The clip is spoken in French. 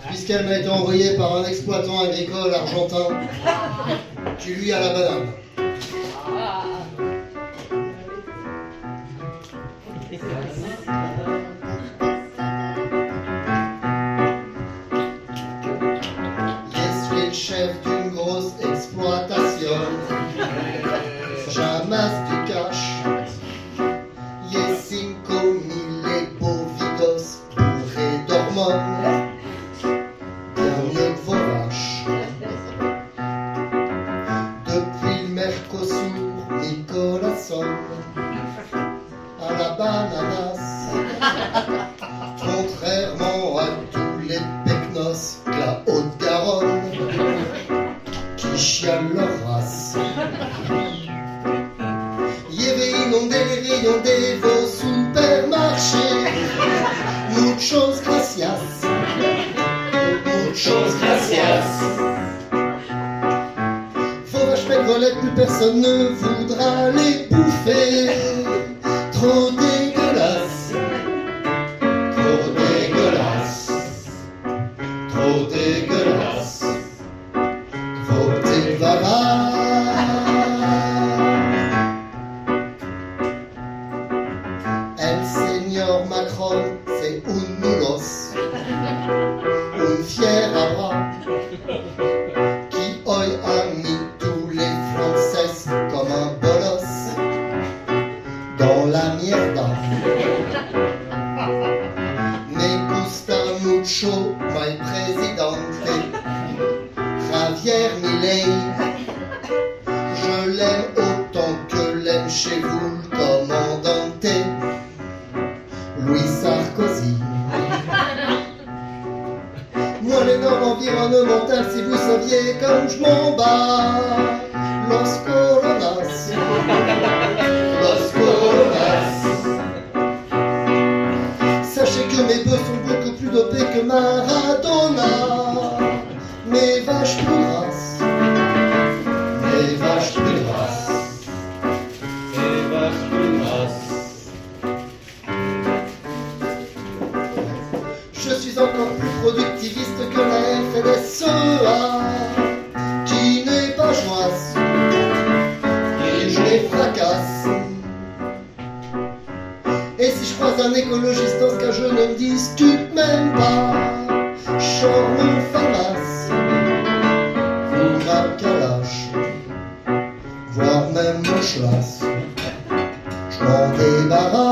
puisqu'elle m'a été envoyée par un exploitant agricole argentin qui lui a la banane. Je suis le chef d'une grosse exploitation. J'amasse du cash. Y 5000 bovidos bourrés d'hormones. Bien mieux que vos vaches. Depuis le Mercosur, Nicolas sonne à la bananas. Contrairement à tous les pecnos de la Haute-Garonne qui chialent leur race. Y'avait inondé les rayons de vos supermarchés. Muchos gracias. Muchos gracias. Vos vaches maigrelettes, plus personne ne voudra les bouffer. Trop dégueulasse. Trop dégueulasse. Trop dégueulasse. Vos petites vavares. El señor Macron, c'est un nulos, un fiera qui hoy a mis tous les Français comme un bolos dans la mierda. Me gusta mucho my presidente, Javier Milei. Je l'aime autant que l'aime chez vous le commandante Louis Sarkozy. Moi les normes environnementales, si vous saviez comme je m'en bats. Los coronas. Los coronas. Sachez que mes bœufs sont beaucoup plus dopés que Maradona. Mes vaches plus grasses. Mes vaches plus grasses. Mes vaches plus grasses. Je suis encore plus productiviste que la FNSEA, qui n'est pas joyeuse, et je les fracasse. Et si je croise un écologiste dans ce cas, je ne me discute même pas. Chore mon famas, ou ma calache, voire même mon schlass. Je m'en débarrasse.